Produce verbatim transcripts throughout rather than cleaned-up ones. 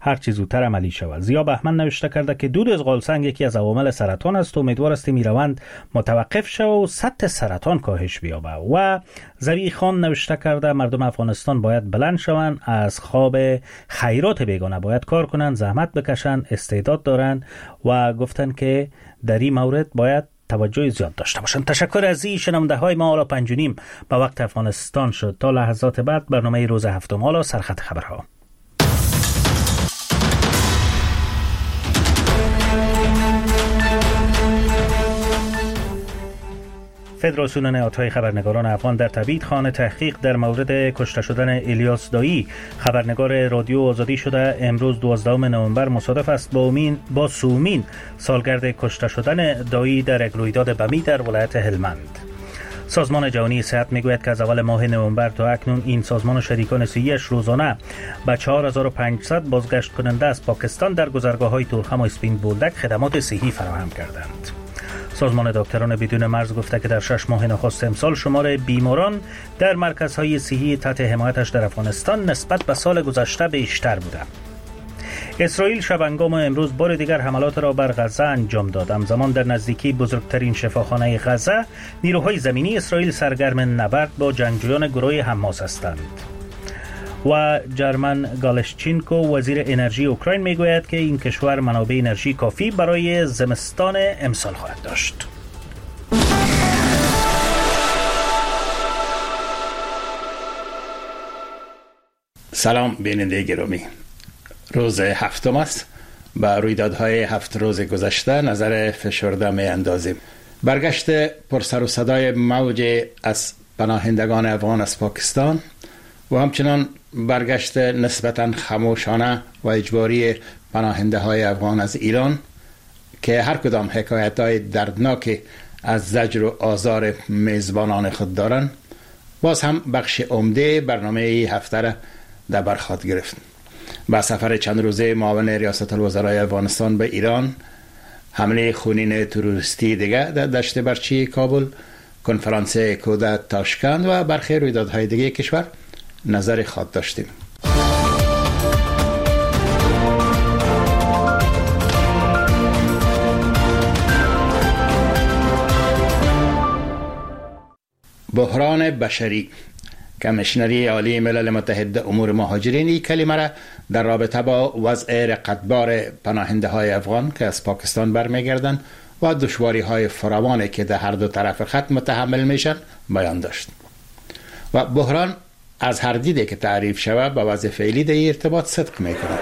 هر چه زودتر عملی شود. ضیا بهمن نوشته کرده که دود از غالسنگ یکی از عوامل سرطان است و امیدوار است این روند متوقف شود و سطح سرطان کاهش بیابه. و زوی خان نوشته کرده مردم افغانستان باید بلند شوند، از خواب خیرات بیگانه باید کار کنند، زحمت بکشند، استعداد دارند و گفتن که در این مورد باید توجه زیاد داشته باشند. تشکر از این شنونده های ما. حالا پنج و نیم به وقت افغانستان شد. تا لحظات بعد برنامه روز هفتم. حالا سرخط خبرها. فدراسیون نهادهای خبرنگاران افغان در تبعید خانه تحقیق در مورد کشته شدن الیاس دایی خبرنگار رادیو آزادی شده امروز دوازدهم نوامبر مصادف است با امین با سومین سالگرد کشته شدن دایی در یک رویداد بمی در ولایت هلمند. سازمان جهانی صحت میگوید که از اول ماه نوامبر تا اکنون این سازمان و شریکان صحیح‌اش روزانه به چهار هزار و پانصد بازگشت کننده از پاکستان در گذرگاه‌های تورخم و اسپین بولدک خدمات صحی فراهم کردند. سازمان دکتران بدون مرز گفته که در شش ماه نخست امسال شمار بیماران در مرکزهای صحی تحت حمایتش در افغانستان نسبت به سال گذشته بیشتر بوده. اسرائیل شبانگام امروز بار دیگر حملات را بر غزه انجام داد. همزمان در نزدیکی بزرگترین شفاخانه غزه نیروهای زمینی اسرائیل سرگرم نبرد با جنگجویان گروه حماس هستند. و جرمن گالشچینکو وزیر انرژی اوکراین میگوید که این کشور منابع انرژی کافی برای زمستان امسال خواهد داشت. سلام بیننده گرامی. روز هفتم است. با رویدادهای هفت روز گذشته نظر فشرده می اندازیم. برگشت پرسر و صدای موج از پناهندگان افغان از پاکستان و همچنان برگشت نسبتاً خاموشانه و اجباری پناهنده های افغان از ایران که هر کدام حکایت های دردناک از زجر و آزار میزبانان خود دارند، باز هم بخش عمده برنامه ای هفته را در بر خود گرفت. با سفر چند روزه معاون ریاست الوزرای افغانستان به ایران، حمله خونین تروریستی دیگه در دشت برچی کابل، کنفرانس کوده تاشکند و برخی رویدادهای دیگه کشور نظر خود داشتیم. بحران بشری. کمیشنری عالی ملل متحد امور مهاجرین این کلمه را در رابطه با وضع رقتبار پناهنده های افغان که از پاکستان برمیگردند و دشواری های فراوانی که در هر دو طرف خط متحمل میشن بیان داشت. و بحران از هر دیده که تعریف شود با وضع فعلی در ارتباط صدق میکنه.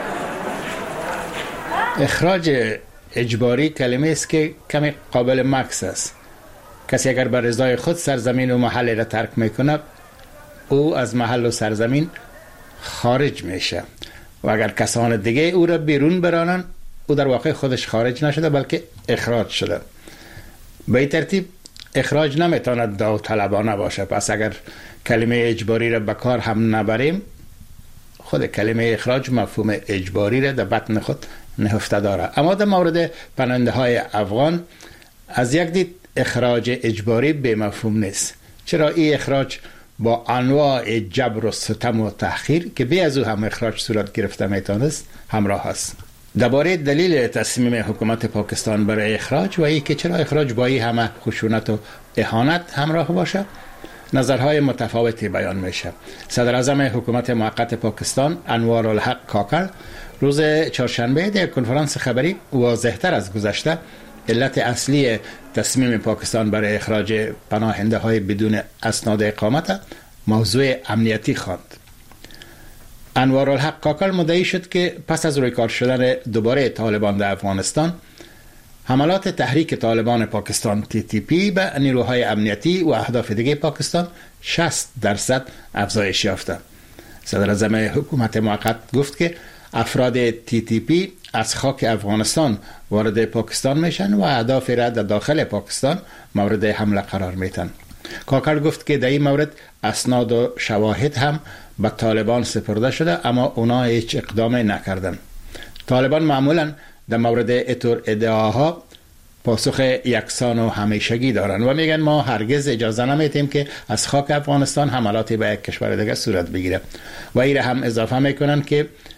اخراج اجباری کلمه است که کمی قابل مکس است. کسی اگر بر رضای خود سرزمین و محل را ترک میکنه، او از محل و سرزمین خارج میشه و اگر کسان دیگه او را بیرون برانن، او در واقع خودش خارج نشده بلکه اخراج شده. به این ترتیب اخراج نمیتواند داوطلبانه باشه. پس اگر کلمه اجباری را به کار هم نبریم، خود کلمه اخراج مفهوم اجباری را در بطن خود نهفته داره. اما در مورد پناهنده های افغان از یک دید اخراج اجباری به مفهوم نیست، چرا این اخراج با انواع جبر و ستم و تحقیر که بی از او هم اخراج صورت گرفته میتونست همراه است. درباره دلیل تصمیم حکومت پاکستان برای اخراج و ای که چرا اخراج با این همه خشونت و اهانت همراه باشه، نظرهای متفاوتی بیان میشه. صدر اعظم حکومت موقت پاکستان انوار الحق کاکل روز چهارشنبه در کنفرانس خبری واضح‌تر از گذشته علت اصلی تصمیم پاکستان برای اخراج پناهنده های بدون اسناد اقامت موضوع امنیتی خواند. انوار الحق کاکل مدعی شد که پس از رویکار شدن دوباره طالبان در افغانستان، حملات تحریک طالبان پاکستان تی تی پی به نیروهای امنیتی و اهداف دیگه پاکستان شصت درصد افزایش یافته. صدر اعظم حکومت موقت گفت که افراد تی تی پی از خاک افغانستان وارد پاکستان میشن و اهداف را در داخل پاکستان مورد حمله قرار میتن. کاکل گفت که در این مورد اسناد و شواهد هم به طالبان سپرده شده، اما اونا هیچ اقدامی نکردن. طالبان معمولا در مورد اتور ادعاها پاسخ یکسان و همیشگی دارن و میگن ما هرگز اجازه نمیدیم که از خاک افغانستان حملاتی به یک کشور دیگه صورت بگیره و این هم اضافه میکنن که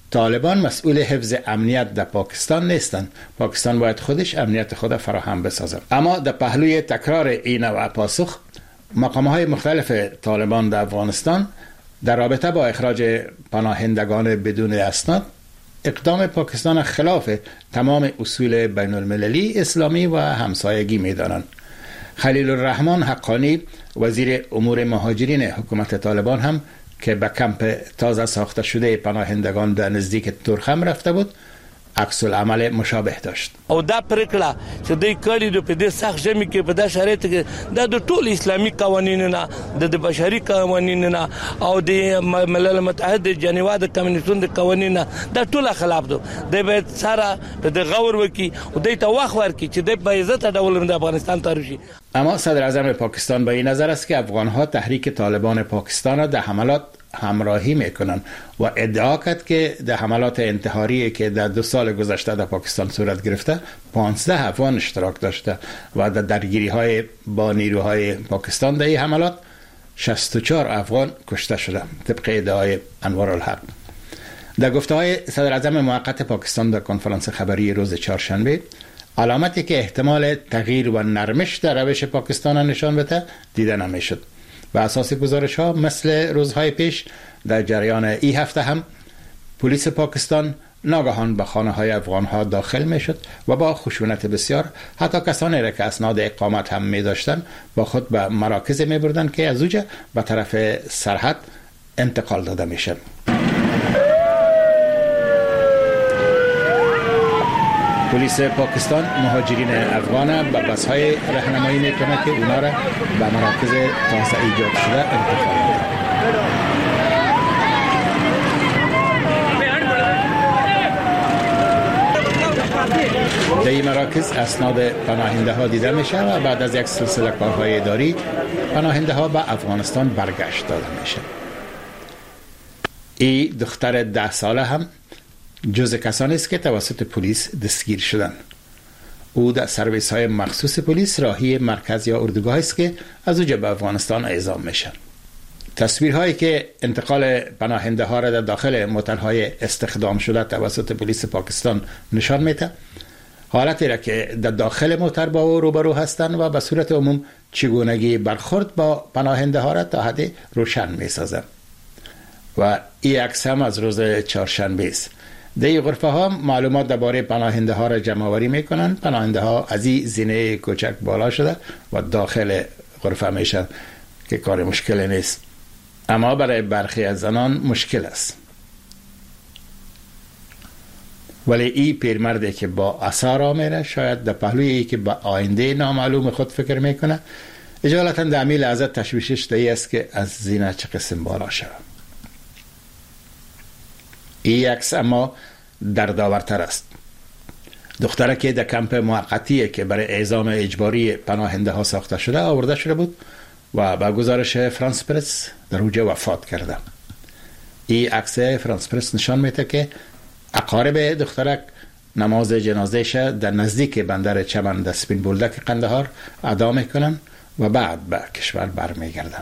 طالبان مسئول حفظ امنیت در پاکستان نیستند. پاکستان باید خودش امنیت خود فراهم بسازد. اما در پهلوی تکرار این و پاسخ، مقام‌های مختلف طالبان در افغانستان در رابطه با اخراج پناهندگان بدون اسناد اقدام پاکستان خلاف تمام اصول بین المللی اسلامی و همسایگی می‌دانند. خلیل الرحمن حقانی وزیر امور مهاجرین حکومت طالبان هم که به کمپ تازه ساخته شده پناهندگان در نزدیک تورخم رفته بود، عکس العمل مشابه داشت. او دا پرکړه چې دوی کړي د په دې سخت ژمي کې په دا شرایط کې د ټول اسلامي قوانینو نه د بشري قوانینو نه او د ملل متحد جنیوا د کمیونټونو د قوانینو دا ټول خلاف دي. د به سره د غور وکي او د تو وخت ورکي چې د په عزت ډول د افغانستان تاریخي. اما صدر اعظم پاکستان به این نظر است که افغان‌ها تحریک طالبان پاکستان را در حملات همراهی میکنن و ادعا کرد که در حملات انتحاری که در دو سال گذشته در پاکستان صورت گرفته پانزده افغان اشتراک داشته و در درگیری های با نیروهای پاکستان در این حملات شصت و چهار افغان کشته شده طبق ادعای انوارالحق. در گفته های صدر اعظم موقت پاکستان در کنفرانس خبری روز چهارشنبه، علامتی که احتمال تغییر و نرمش در روش پاکستان نشان بده دیده نمیشد. به اساس گزارش ها مثل روزهای پیش در جریان ای هفته هم پلیس پاکستان ناگهان به خانه های افغان ها داخل می شد و با خشونت بسیار حتی کسانی را که اسناد اقامت هم می داشتن با خود به مراکز می بردن که از اوجه به طرف سرحد انتقال داده می شد. پلیس پاکستان مهاجرین افغان به بس‌های راهنمایی میکنه که اونا را به مراکز تازه ایجاد شده انتقال بده. در این مراکز اسناد پناهنده ها دیده میشه و بعد از یک سلسله کارهای اداری پناهنده ها به افغانستان برگشت داده میشه. این دختر ده ساله هم جز کسانی است که توسط پلیس دستگیر شدند. او در سرویس های مخصوص پلیس راهی مرکز یا اردوگاه است که از اوجه به افغانستان اعزام میشن. تصویرهایی که انتقال پناهنده ها را در داخل موتل های استخدام شده توسط پلیس پاکستان نشان میده، حالتی را که در داخل موتر با او روبرو هستند و به صورت عموم چگونگی برخورد با پناهنده ها را تا حد روشن میسازند. و این عکس هم از روز چهارشنبه است. در این غرفه ها معلومات درباره پناهنده ها را جمع آوری میکنن. پناهنده ها از این زینه کوچک بالا شده و داخل غرفه میشن که کار مشکلی نیست، اما برای برخی از زنان مشکل است. ولی این پیرمردی که با عصا راه میره شاید در پهلوی ای که به آینده نامعلوم خود فکر میکنه اجالتا در همین لحظه تشویشش دایی است که از زینه چه قسم بالا شود. این عکس اما دردآورتر است. دختره که در کمپ موقتی که برای اعزام اجباری پناهنده ها ساخته شده آورده شده بود و با گزارش فرانس پرس در اوجه وفات کرده. این عکس فرانس پرس نشان میده که اقارب دخترک نماز جنازهش در نزدیک بندر چمن در سپین بولدک قندهار ادا میکنن و بعد به کشور برمیگردن.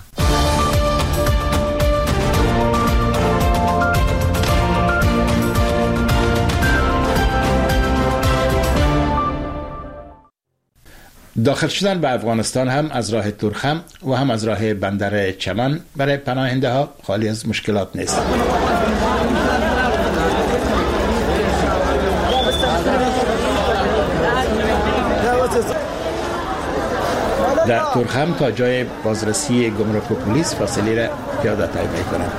داخل شدن به افغانستان هم از راه تورخم و هم از راه بندر چمن برای پناهنده ها خالی از مشکلات نیست. در تورخم تا جای بازرسی گمرک و پلیس فاصله را پیاده طی می‌کنند.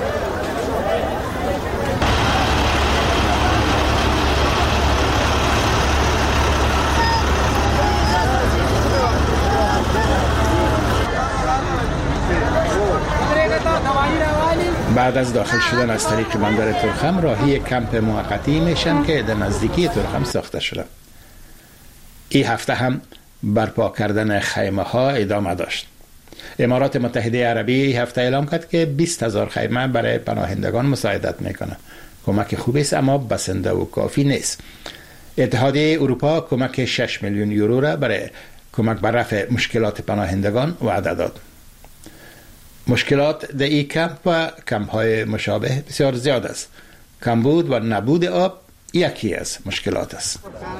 بعد از داخل شدن از طریق بندر تورخم راهی کمپ موقتی میشن که در نزدیکی تورخم ساخته شده. این هفته هم برپا کردن خیمه ها ادامه داشت. امارات متحده عربی این هفته اعلام کرد که بیست هزار خیمه برای پناهندگان مساعدت میکنه. کمک خوبی است اما بسنده و کافی نیست. اتحادیه اروپا کمک شش میلیون یورو را برای کمک بر رفع مشکلات پناهندگان وعده داد. مشکلات در این کمپ و کمپ های مشابه بسیار زیاد است. کمبود و نبود آب یکی از مشکلات است.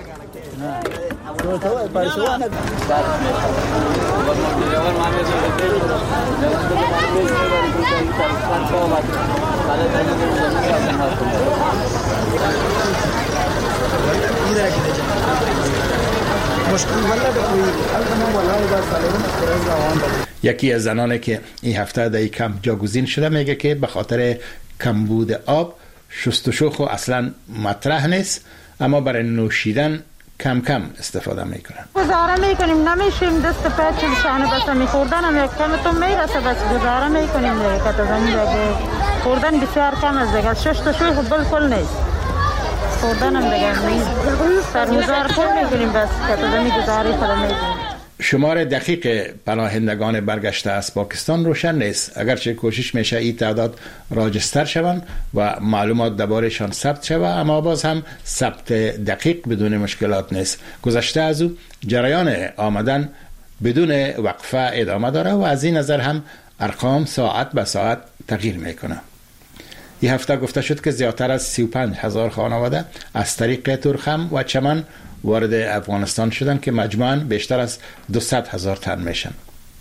یکی از زنانی که این هفته در کمپ جاگزین شده میگه که به خاطر کمبود آب شستشو خو اصلا مطرح نیست، اما برای نوشیدن کم کم استفاده میکنن. گزاره میکنیم، نمیشیم دست پا چلشانه بس میخوردن هم یک کم تو میرسه، بس گزاره میکنیم دیگه که تا زمین دیگه خوردن بسیار کم از دیگه شستشوی خود بلکل نیست، خوردن هم دیگه نیست، سرمزار کل میکنیم بس که تا زمین گزاره خود میکنیم. شمار دقیق پناهندگان برگشته از پاکستان روشن نیست، اگرچه کوشش میشه این تعداد راجستر شوند و معلومات درباره‌شان ثبت شود، اما باز هم ثبت دقیق بدون مشکلات نیست. گذشته از او جریان آمدن بدون وقفه ادامه داره و از این نظر هم ارقام ساعت به ساعت تغییر میکنه. این هفته گفته شد که زیادتر از سی و پنج هزار خانواده از طریق تورخم و چمن وارد افغانستان شدن که مجموعاً بیشتر از دویست هزار تن میشن.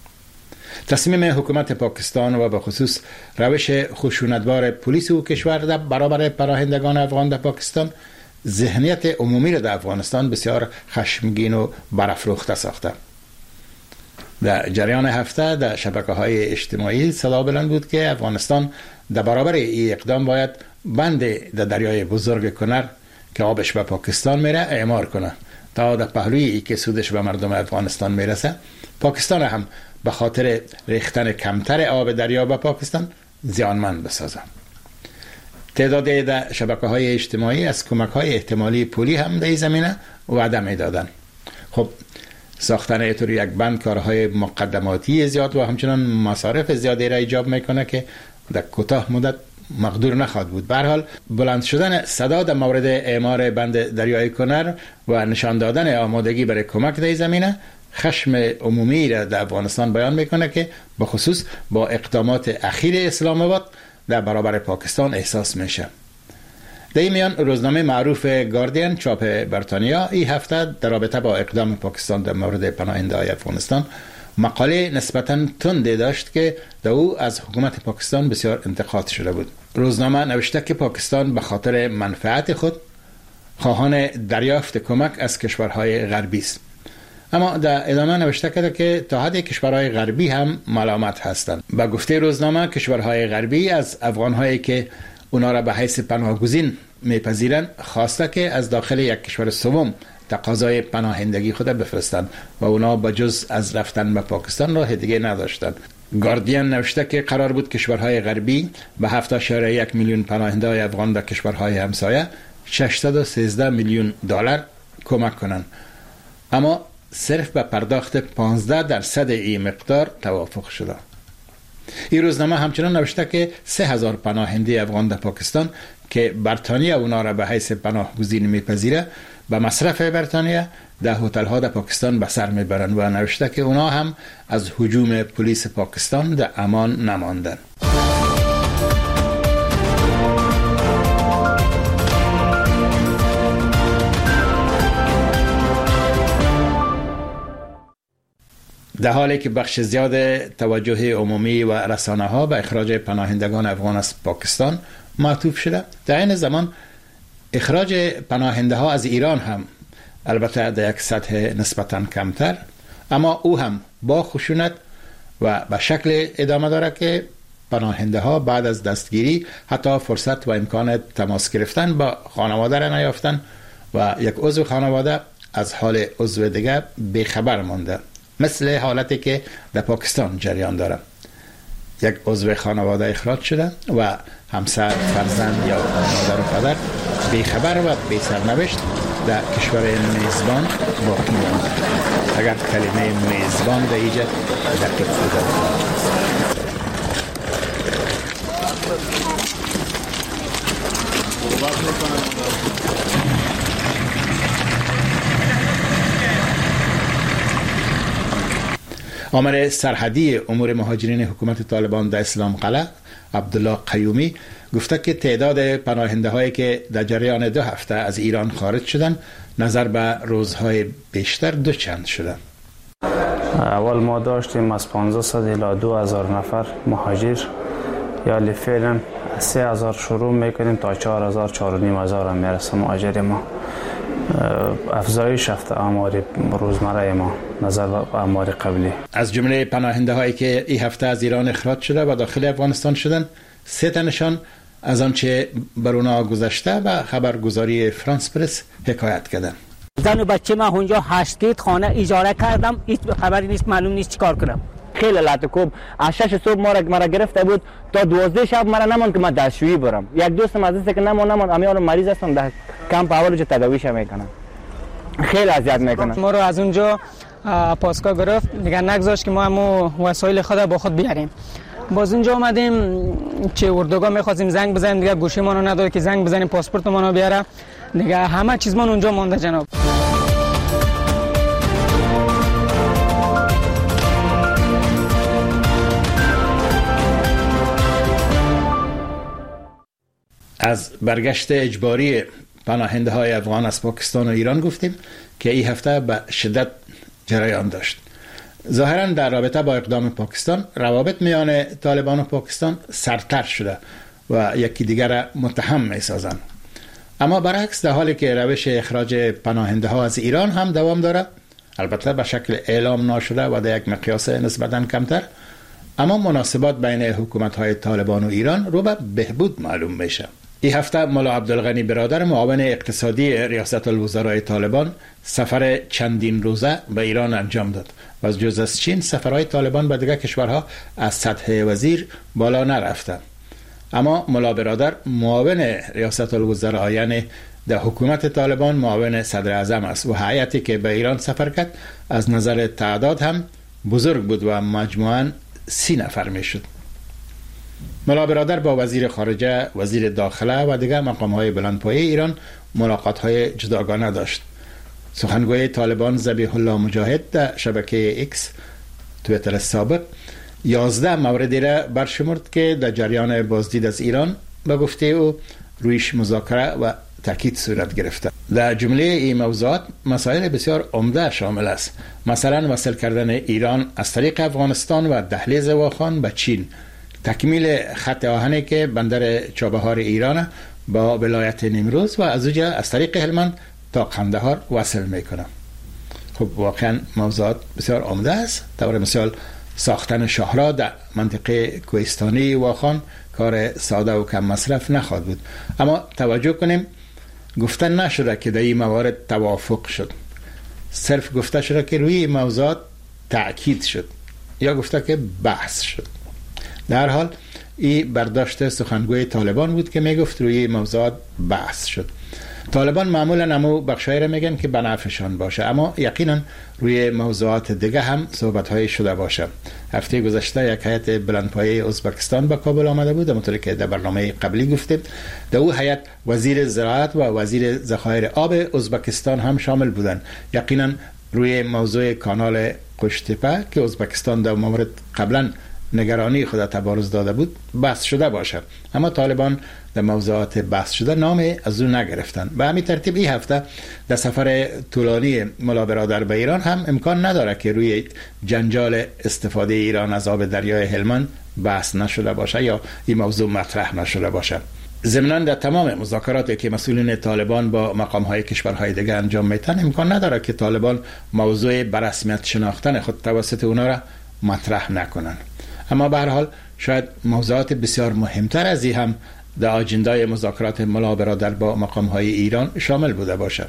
تصمیم حکومت پاکستان و به خصوص روش خشونتبار پلیس و کشور در برابر پناهندگان افغان در پاکستان ذهنیت عمومی را در افغانستان بسیار خشمگین و برافروخته ساخته. در جریان هفته در شبکه‌های اجتماعی صدا بلند بود که افغانستان در برابر این اقدام باید بند در دریای بزرگ کنر که آبش به پاکستان میره اعمار کنه تا در پهلوی ای که سودش به مردم افغانستان میرسه پاکستان هم به خاطر ریختن کمتر آب دریا به پاکستان زیانمند بسازه. تعدادی در شبکه‌های اجتماعی از کمک‌های احتمالی پولی هم در این زمینه وعده میدادن. خب ساختن ایطور یک بند کارهای مقدماتی زیاد و همچنان مصارف زیادی را ایجاب میکنه که در کوتاه مدت مقدور نخواهد بود. به هر حال بلند شدن صدا در مورد اعمار بند دریای کنر و نشان دادن آمادگی برای کمک در این زمینه خشم عمومی را در افغانستان بیان میکنه که به خصوص با اقدامات اخیر اسلام آباد در برابر پاکستان احساس میشه. در این میان روزنامه معروف گاردین چاپ بریتانیا این هفته در رابطه با اقدام پاکستان در مورد پناهنده‌های افغانستان مقاله نسبتاً تندی داشت که در او از حکومت پاکستان بسیار انتقاد شده بود. روزنامه نوشته که پاکستان به خاطر منفعت خود خواهان دریافت کمک از کشورهای غربی است، اما در ادامه نوشته کرده که تا حد کشورهای غربی هم ملامت هستند. به گفته روزنامه کشورهای غربی از افغانهایی که اونا را به حیث پناهگزین میپذیرند خواسته که از داخل یک کشور سوم تقاضای پناهندگی خود بفرستند و اونا با جز از رفتن به پاکستان راه دیگه نداشتند. گاردین نوشته که قرار بود کشورهای غربی به هفت اشاریه یک میلیون پناهنده افغان در کشورهای همسایه ششصد و سیزده میلیون دلار کمک کنند، اما صرف به پرداخت پانزده درصد این مقدار توافق شده. این روزنامه همچنان نوشته که سه هزار پناهنده افغان در پاکستان که بریتانیا اونا را به حیث پناهگزین میپذیره به مصرف بریتانیا در هتل ها در پاکستان به سر میبرند و نوشته که اونا هم از هجوم پلیس پاکستان در امان نماندن. در حالی که بخش زیاد توجه عمومی و رسانه ها به اخراج پناهندگان افغان از پاکستان معطوف شده، در این زمان اخراج پناهنده ها از ایران هم البته در یک سطح نسبتاً کمتر، اما او هم با خشونت و به شکل ادامه داره که پناهنده ها بعد از دستگیری حتی فرصت و امکان تماس گرفتن با خانواده را نیافتن و یک عضو خانواده از حال عضو دیگه بیخبر مانده، مثل حالتی که در پاکستان جریان داره. یک عضو خانواده اخراج شده و همسر، فرزند یا مادر و پدر بیخبر و بی سرنوشت در کشور میزبان باقی مانده. اگر کلمه میزبان در اینجا دقیق بوده. آمر سرحدی امور مهاجرین حکومت طالبان در اسلام قلعه عبدالله قیومی گفته که تعداد پناهنده هایی که در جریان دو هفته از ایران خارج شدن نظر به روزهای بیشتر دو چند شده. اول ما داشتیم از پانزده صد الی دو هزار نفر مهاجر، یا فعلا سه هزار شروع میکنیم تا چهار هزار چهار و نیم هزار هم میرسه مهاجر ما. افزایش یافته آمار روزمره ما نظر به آمار قبلی. از جمله پناهنده هایی که این هفته از ایران اخراج شده و داخل افغانستان شدن، سه تنشان از آنچه بر اونا گذشته و خبرگزاری فرانس پرس حکایت کردن. زن و بچه من اونجا هشت خانه اجاره کردم، هیچ خبری نیست، معلوم نیست چیکار کنم. خیلی لطکوب از شش صبح ما را مرا گرفته بود تا دوازده شب مرا نماند که من دستشویی برم. یک دوستم از است که نماند نماند امیان مریض هستم در کمپ اول جو تداویش میکنم. خیلی اذیت میکنن. ما رو از اونجا پاسگاه گرفت، دیگه نگذاشت که ما هم وسایل خود با خود بیاریم. باز اینجا اومدیم چه اردوگاه می‌خواستیم زنگ بزنیم، دیگه گوشی ما رو نداره که زنگ بزنیم پاسپورت ما رو بیاره. دیگه همه چیز ما اونجا مونده جناب. از برگشت اجباری پناهنده های افغان از پاکستان و ایران گفتیم که این هفته به شدت جریان داشت. ظاهراً در رابطه با اقدام پاکستان روابط میان طالبان و پاکستان سرتر شده و یکی دیگر متهم می سازند. اما برعکس در حالی که روش اخراج پناهنده ها از ایران هم دوام داره، البته به شکل اعلام نشده و در یک مقیاس نسبتاً کمتر، اما مناسبات بین حکومت های طالبان و ایران رو به بهبود معلوم میشه. این هفته مولا عبدالغنی برادر معاون اقتصادی ریاست الوزرای طالبان سفر چندین روزه به ایران انجام داد و از جز از چین سفرهای طالبان به دیگر کشورها از سطح وزیر بالا نرفته. اما مولا برادر معاون ریاست الوزرا، یعنی در حکومت طالبان معاون صدر اعظم است و هیئتی که به ایران سفر کرد از نظر تعداد هم بزرگ بود و مجموعاً سی نفر می شد. مولا برادر با وزیر خارجه، وزیر داخله و دیگر مقام‌های بلندپایه ایران ملاقات‌های جداگانه داشت. سخنگوی طالبان ذبیح الله مجاهد در شبکه ایکس تویتر سابق یازده موردی را برشمرد که در جریان بازدید از ایران به گفته او رویش مذاکره و تاکید صورت گرفته. در جمله این موضوعات مسائل بسیار عمده شامل است. مثلا وصل کردن ایران از طریق افغانستان و دهلیز واخان به چین، تکمیل خط آهنی که بندر چابهار ایران با ولایت نیمروز و از اونجا از طریق هلمند تا قندهار وصل میکنه. خب واقعا موضوعات بسیار عمده است. طور مثال ساختن شاهراه در منطقه کوهستانی واخان کار ساده و کم مصرف نخواهد بود. اما توجه کنیم گفتن نشده که در این موارد توافق شد، صرف گفته شده که روی این موضوعات تأکید شد یا گفته که بحث شد. در حال این برداشت سخنگوی طالبان بود که میگفت روی موضوعات بحث شد. طالبان معمولا همو بخشایی را میگن که به نفعشان باشه، اما یقینا روی موضوعات دیگه هم صحبت‌های شده باشه. هفته گذشته یک هیئت بلندپایه ازبکستان به کابل آمده بود، همونطور که در برنامه قبلی گفتیم. در او هیئت وزیر زراعت و وزیر ذخایر آب ازبکستان هم شامل بودند. یقینا روی موضوع کانال قشتپه که ازبکستان در مورد قبلا نگرانی خود تبارز داده بود بحث شده باشه، اما طالبان در موضوعات بحث شده نام از اون نگرفتن. به همین ترتیب این هفته در سفر طولانی مولا برادر به ایران هم امکان نداره که روی جنجال استفاده ایران از آب دریای هلمند بحث نشده باشه یا این موضوع مطرح نشده باشه. ضمناً در تمام مذاکراتی که مسئولین طالبان با مقام‌های کشورهای دیگه انجام میتن امکان نداره که طالبان موضوع برسمیت شناختن خود توسط اونا را مطرح نکنن. اما به هر حال شاید موضوعات بسیار مهمتر از این هم در آجندای مذاکرات مولا برادر با مقام‌های ایران شامل بوده باشد.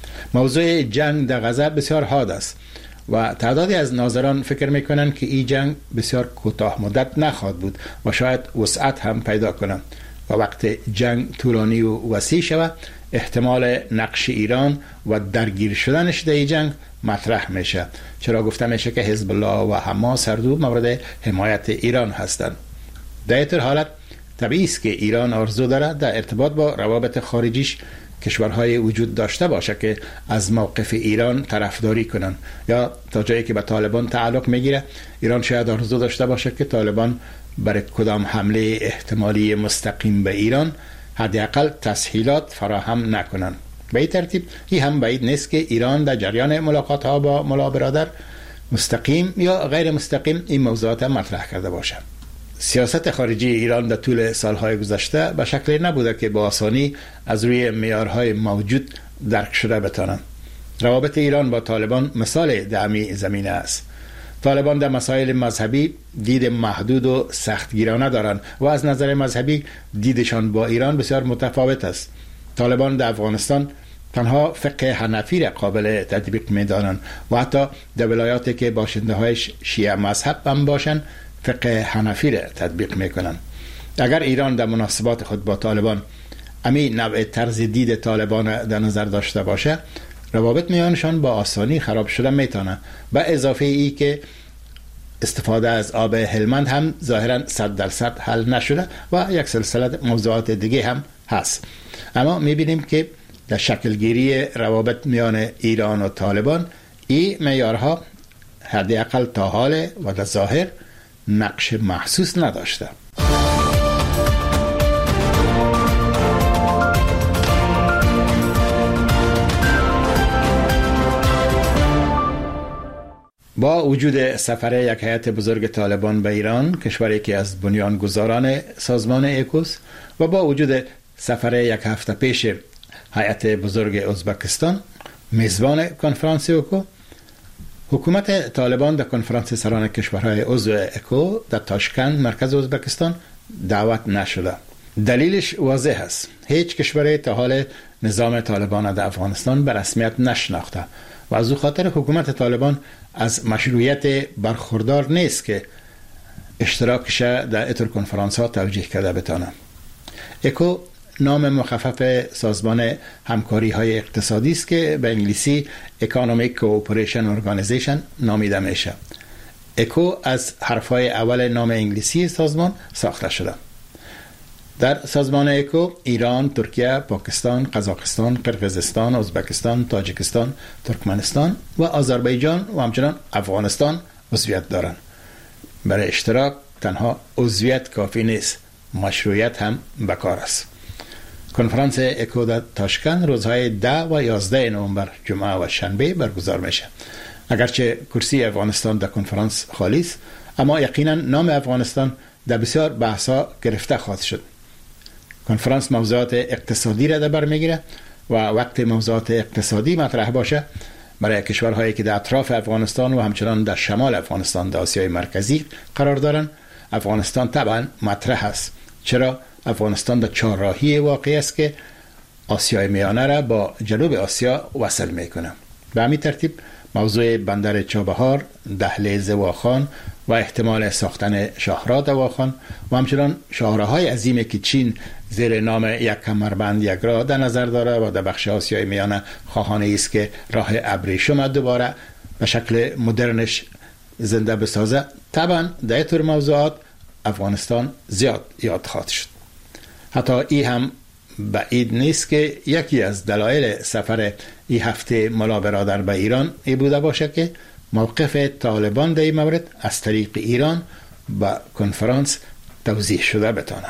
موضوع جنگ در غزه بسیار حاد است و تعدادی از ناظران فکر میکنند که این جنگ بسیار کوتاه مدت نخواهد بود و شاید وسعت هم پیدا کنند و وقت جنگ طولانی و وسیع شود احتمال نقش ایران و درگیر شدنش در این جنگ مطرح میشه، چرا گفته میشه که حزب الله و حماس هر دو مورد حمایت ایران هستند. در این حالت طبیعی است که ایران آرزو دارد در ارتباط با روابط خارجیش کشورهای وجود داشته باشه که از موقف ایران طرفداری کنن، یا تا جایی که به طالبان تعلق میگیره ایران شاید آرزو داشته باشه که طالبان برای کدام حمله احتمالی مستقیم به ایران حداقل تسهیلات فراهم نکنن. به این ترتیب این هم بعید نیست که ایران در جریان ملاقات ها با ملا برادر مستقیم یا غیر مستقیم این موضوعات مطرح کرده باشه. سیاست خارجی ایران در طول سالهای گذشته به شکلی نبوده که با آسانی از روی معیارهای موجود درک شده بتانند. روابط ایران با طالبان مثال دمی زمینه است. طالبان در مسائل مذهبی دید محدود و سختگیرانه دارند و از نظر مذهبی دیدشان با ایران بسیار متفاوت است. طالبان در افغانستان تنها فقه حنفی را قابل تطبیق می دانند و حتی در ولایاتی که باشنده های شیعه مذهب هم باشند فقه حنفی را تطبیق می کنند. اگر ایران در مناسبات خود با طالبان امی نوع طرز دید طالبان در نظر داشته باشه، روابط میانشان با آسانی خراب شده میتونه. به اضافه ای که استفاده از آب هلمند هم ظاهرا صد درصد حل نشده و یک سلسله موضوعات دیگه هم هست. اما میبینیم که در شکلگیری روابط میان ایران و طالبان این معیارها حداقل تا حال و در ظاهر نقش محسوس نداشته. با وجود سفر یک هیئت بزرگ طالبان به ایران، کشوری که از بنیانگذاران سازمان ایکوس، و با وجود سفر یک هفته پیش هیئت بزرگ ازبکستان میزبان کنفرانس ایکو، حکومت طالبان در کنفرانس سران کشورهای عضو ایکو در تاشکند مرکز ازبکستان دعوت نشده. دلیلش واضح است. هیچ کشوری تا حال نظام طالبان در افغانستان به رسمیت نشناخته و از او خاطر حکومت طالبان از مشروعیت برخوردار نیست که اشتراکش در اتر کنفرانس ها توجیه کرده بتانه. ایکو نام مخفف سازمان همکاری های اقتصادی است که به انگلیسی Economic Cooperation Organization نامیده میشه. ایکو از حرفهای اول نام انگلیسی سازمان ساخته شده. در سازمان ایکو ایران، ترکیه، پاکستان، قزاقستان، قرقیزستان، ازبکستان، تاجیکستان، ترکمنستان و آذربایجان و همچنان افغانستان عضویت دارند. برای اشتراک تنها عضویت کافی نیست، مشروعیت هم بکار است. کنفرانس ایکو در تاشکند روزهای ده و یازده نوامبر جمعه و شنبه برگزار میشه. اگرچه کرسی افغانستان در کنفرانس خالی است، اما یقینا نام افغانستان در بسیار بحث‌ها گرفته خواهد شد. کنفرانس موضوعات اقتصادی را در بر میگیره و وقت موضوعات اقتصادی مطرح باشه برای کشورهایی که در اطراف افغانستان و همچنان در شمال افغانستان در آسیای مرکزی قرار دارن، افغانستان طبعا مطرح است. چرا؟ افغانستان در چهارراهی واقع است که آسیای میانه را با جنوب آسیا وصل میکنه. به همین ترتیب موضوع بندر چابهار، دهلیز واخان و احتمال ساختن شاهراه در واخان و همچنان شاهراهای عظیمی که چین زیر نام یک کمربند یک راه در نظر داره و در بخش آسیای میانه خواهانه است که راه ابریشم دوباره به شکل مدرنش زنده بسازه. طبعا در این طور موضوعات افغانستان زیاد یاد خواهد شد. حتی این هم بعید نیست که یکی از دلایل سفر این هفته ملا برادر به ایران ای بوده باشه که موقف طالبان در این مورد از طریق ایران به کنفرانس توضیح شده بتانه.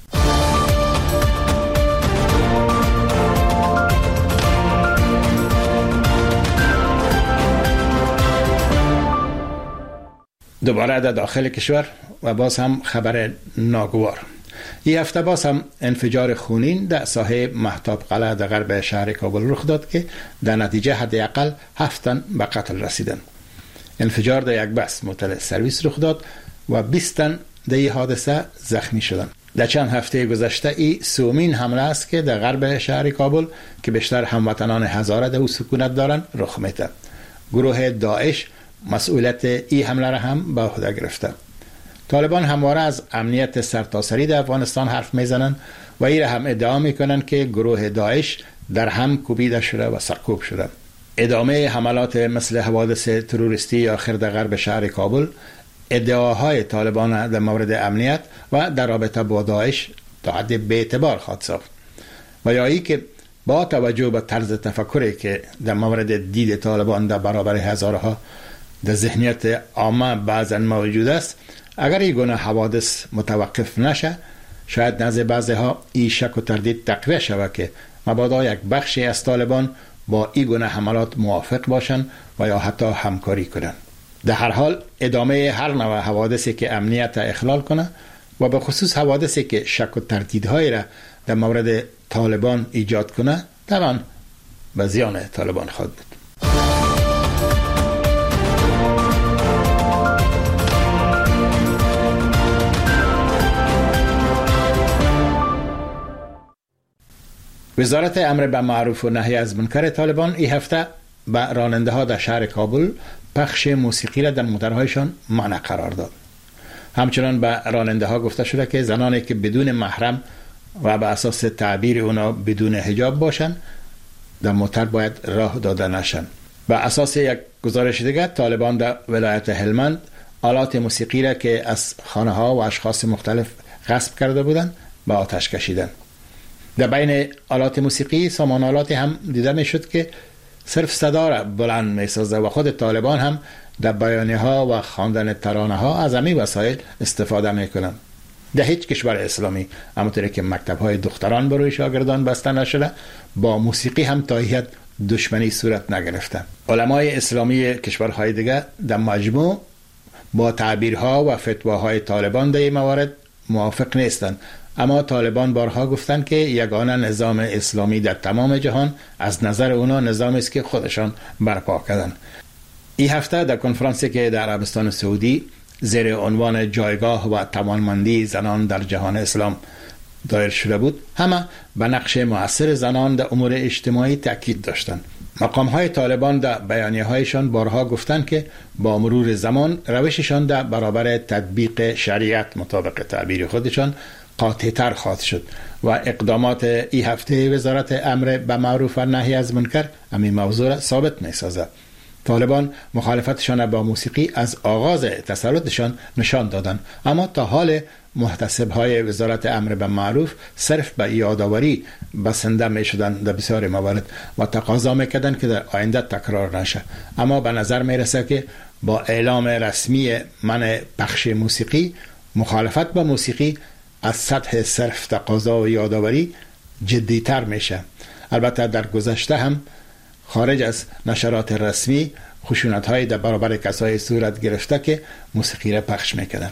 دوباره در داخل کشور و باز هم خبر ناگوار. این هفته باز هم انفجار خونین در ساحه مهتاب قلعه در غرب شهر کابل رخ داد که در نتیجه حداقل هفت تن به قتل رسیدند. انفجار در یک بس موتل سرویس رخ داد و بیست تن در این حادثه زخمی شدند. در چند هفته گذشته این سومین حمله است که در غرب شهر کابل که بیشتر هموطنان هزاره در او سکونت دارند رخ میده. گروه داعش مسئولیت این حمله را هم به عهده گرفته. طالبان همواره از امنیت سرتاسری در افغانستان حرف میزنند و این را هم ادعا میکنند که گروه داعش در هم کوبیده شده و سرکوب شده. ادامه حملات مثل حوادث تروریستی آخر در غرب شهر کابل ادعاهای طالبان در مورد امنیت و در رابطه با داعش تا حد بی‌اعتبار خواهد ساخت. و یا ای که با توجه به طرز تفکری که در مورد دید طالبان در برابر هزارها در ذهنیت عامه بعضا موجود است، اگر این گونه حوادث متوقف نشه، شاید نزد بعضی‌ها این شک و تردید تقویت شود که مبادا یک بخشی از طالبان با این گونه حملات موافق باشند و یا حتی همکاری کنند. در هر حال ادامه هر نوع حوادثی که امنیت اخلال کنه و به خصوص حوادثی که شک و تردیدهای را در مورد طالبان ایجاد کنه، طبعا به زیان طالبان خواهد بود. وزارت امر به معروف و نهی از منکر طالبان این هفته به راننده ها در شهر کابل پخش موسیقی را در موترهایشان منع قرار داد. همچنان به راننده ها گفته شده که زنانی که بدون محرم و به اساس تعبیر اونا بدون حجاب باشند در موتر باید راه داده نشن. به اساس یک گزارش دیگر، طالبان در ولایت هلمند آلات موسیقی را که از خانه ها و اشخاص مختلف غصب کرده بودند به آتش کشیدند. در بین آلات موسیقی سامان آلاتی هم دیده می شد که صرف صدا را بلند می سازه و خود طالبان هم در بیانیه ها و خواندن ترانه ها از همین وسایل استفاده می کنند. در هیچ کشور اسلامی همونطوری که مکتب های دختران بروی شاگردان بسته نشده، با موسیقی هم تا حد دشمنی صورت نگرفته. علمای اسلامی کشورهای دیگه در مجموع با تعبیرها و فتواهای طالبان در این موارد موافق نیستند، اما طالبان بارها گفتند که یگانه نظام اسلامی در تمام جهان از نظر اونا نظامی است که خودشان برپا کردن. این هفته در کنفرانسی که در عربستان سعودی زیر عنوان جایگاه و توانمندی زنان در جهان اسلام دایر شده بود، همه به نقش مؤثر زنان در امور اجتماعی تاکید داشتند. مقام های طالبان در بیانیه هایشان بارها گفتند که با مرور زمان روششان در برابر تطبیق شریعت مطابق تعبیر خودشان قاطع تر خواهد شد و اقدامات این هفته وزارت امر به معروف و نهی از منکر همین موضوع را ثابت می سازد. طالبان مخالفتشان با موسیقی از آغاز تسلطشان نشان دادند، اما تا حال محتسب های وزارت امر به معروف صرف به یادآوری بسنده می شدند در بسیار موارد و تقاضا می کردند که در آینده تکرار نشه. اما به نظر می رسه که با اعلام رسمی منع پخش موسیقی، مخالفت با موسیقی از سطح صرف تقاضا و یادآوری جدیتر میشه. البته در گذشته هم خارج از نشرات رسمی خشونت های در برابر کسای صورت گرفته که موسیقی را پخش میکردن.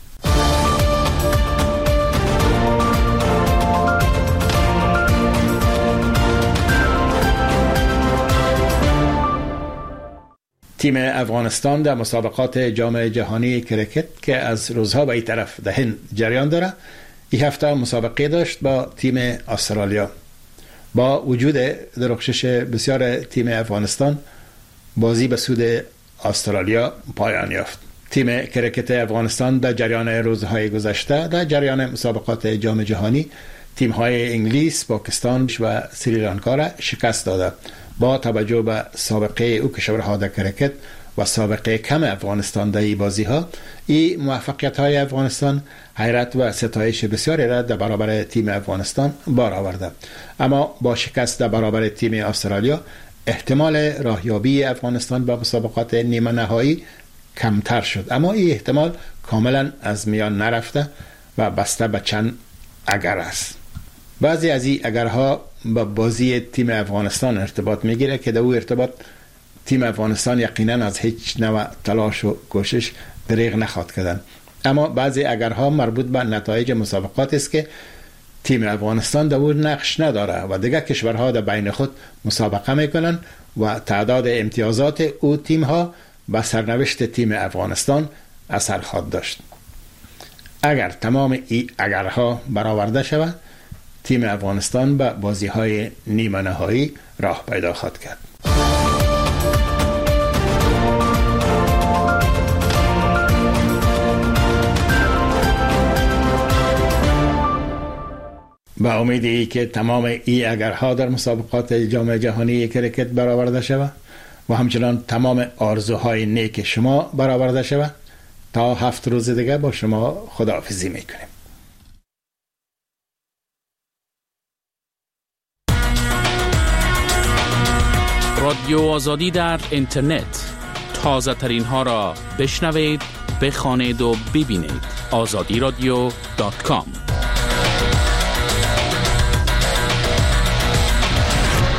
تیم افغانستان در مسابقات جام جهانی کرکت که از روزها به این طرف در هند جریان داره، این هفته مسابقه داشت با تیم استرالیا. با وجود درخشش بسیار تیم افغانستان، بازی به سود استرالیا پایان یافت. تیم کرکت افغانستان در جریان روزهای گذشته در جریان مسابقات جام جهانی تیم‌های انگلیس، پاکستان و سریلانکا را شکست داده. با توجه به سابقه او کشورها در کرکت و سابقه کم افغانستان در این بازی ها، این موفقیت های افغانستان حیرت و ستایش بسیاری را در برابر تیم افغانستان بار آورده. اما با شکست در برابر تیم استرالیا، احتمال راهیابی افغانستان به مسابقات نیمه نهایی کمتر شد، اما این احتمال کاملا از میان نرفته و بسته به چند اگر است. بعضی از این اگرها با بازی تیم افغانستان ارتباط میگیره که در او ارتباط تیم افغانستان یقینا از هیچ نوع تلاش و کوشش دریغ نخواهد کردن. اما بعضی اگرها مربوط به نتایج مسابقات است که تیم افغانستان در او نقش نداره و دیگر کشورها در بین خود مسابقه میکنن و تعداد امتیازات او تیم ها به سرنوشت تیم افغانستان اثر خواهد داشت. اگر تمام این اگرها برآورده شود، تیم افغانستان به بازی های نیمه نهایی راه پیدا خواهد کرد. با امیدی که تمام این اگرها در مسابقات جام جهانی کرکت برآورده شود و همچنان تمام آرزوهای نیک شما برآورده شود، تا هفت روز دیگه با شما خداحافظی میکنیم. رادیو آزادی در اینترنت. تازه ترین ها را بشنوید، بخوانید و ببینید. آزادی رادیو دات کام